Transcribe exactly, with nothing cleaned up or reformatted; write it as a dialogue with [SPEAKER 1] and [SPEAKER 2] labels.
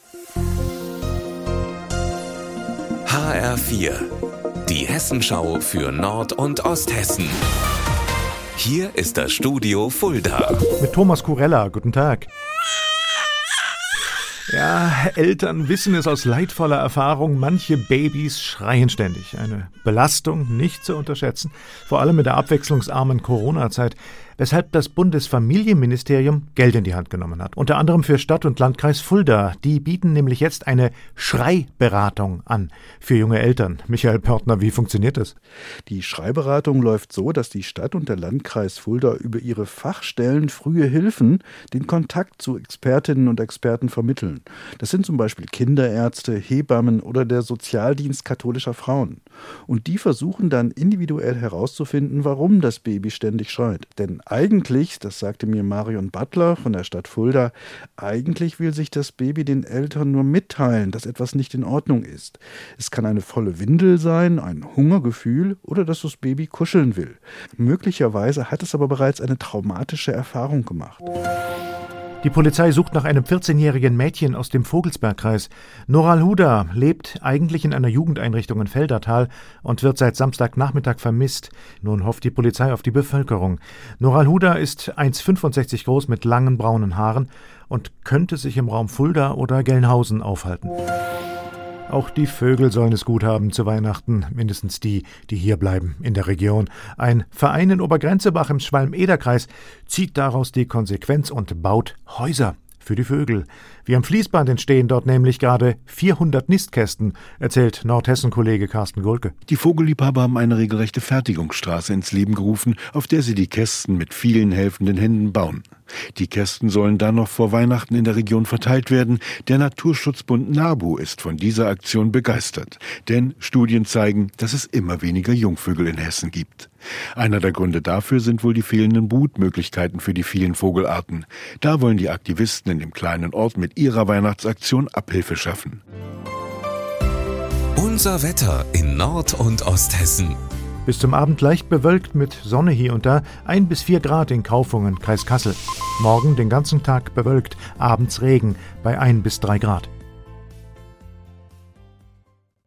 [SPEAKER 1] H R vier, die Hessenschau für Nord- und Osthessen. Hier ist das Studio Fulda.
[SPEAKER 2] Mit Thomas Kurella, guten Tag. Ja, Eltern wissen es aus leidvoller Erfahrung, manche Babys schreien ständig. Eine Belastung nicht zu unterschätzen, vor allem in der abwechslungsarmen Corona-Zeit, weshalb das Bundesfamilienministerium Geld in die Hand genommen hat. Unter anderem für Stadt und Landkreis Fulda. Die bieten nämlich jetzt eine Schreiberatung an für junge Eltern. Michael Pörtner, wie funktioniert das?
[SPEAKER 3] Die Schreiberatung läuft so, dass die Stadt und der Landkreis Fulda über ihre Fachstellen frühe Hilfen den Kontakt zu Expertinnen und Experten vermitteln. Das sind zum Beispiel Kinderärzte, Hebammen oder der Sozialdienst katholischer Frauen. Und die versuchen dann individuell herauszufinden, warum das Baby ständig schreit. Denn eigentlich, das sagte mir Marion Butler von der Stadt Fulda, eigentlich will sich das Baby den Eltern nur mitteilen, dass etwas nicht in Ordnung ist. Es kann eine volle Windel sein, ein Hungergefühl oder dass das Baby kuscheln will. Möglicherweise hat es aber bereits eine traumatische Erfahrung gemacht.
[SPEAKER 2] Die Polizei sucht nach einem vierzehnjährigen Mädchen aus dem Vogelsbergkreis. Noral Huda lebt eigentlich in einer Jugendeinrichtung in Feldertal und wird seit Samstagnachmittag vermisst. Nun hofft die Polizei auf die Bevölkerung. Noral Huda ist eins Komma fünfundsechzig groß mit langen braunen Haaren und könnte sich im Raum Fulda oder Gelnhausen aufhalten. Auch die Vögel sollen es gut haben zu Weihnachten, mindestens die, die hier bleiben in der Region. Ein Verein in Obergrenzebach im Schwalm-Eder-Kreis zieht daraus die Konsequenz und baut Häuser für die Vögel. Wie am Fließband entstehen dort nämlich gerade vierhundert Nistkästen, erzählt Nordhessen-Kollege Carsten Gulke.
[SPEAKER 4] Die Vogelliebhaber haben eine regelrechte Fertigungsstraße ins Leben gerufen, auf der sie die Kästen mit vielen helfenden Händen bauen. Die Kästen sollen dann noch vor Weihnachten in der Region verteilt werden. Der Naturschutzbund NABU ist von dieser Aktion begeistert. Denn Studien zeigen, dass es immer weniger Jungvögel in Hessen gibt. Einer der Gründe dafür sind wohl die fehlenden Brutmöglichkeiten für die vielen Vogelarten. Da wollen die Aktivisten in dem kleinen Ort mit ihrer Weihnachtsaktion Abhilfe schaffen.
[SPEAKER 1] Unser Wetter in Nord- und Osthessen.
[SPEAKER 2] Bis zum Abend leicht bewölkt mit Sonne hier und da, ein bis vier Grad in Kaufungen, Kreis Kassel. Morgen den ganzen Tag bewölkt, abends Regen bei ein bis drei Grad.